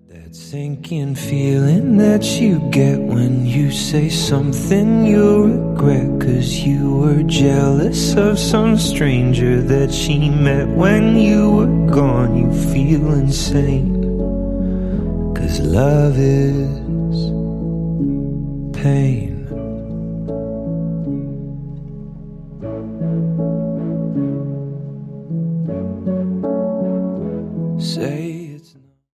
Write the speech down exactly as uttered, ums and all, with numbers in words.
That sinking feeling that you get when you say something you'll regret, 'cause you were jealous of some stranger that she met when you were gone. You feel insane, 'cause love is pain. Say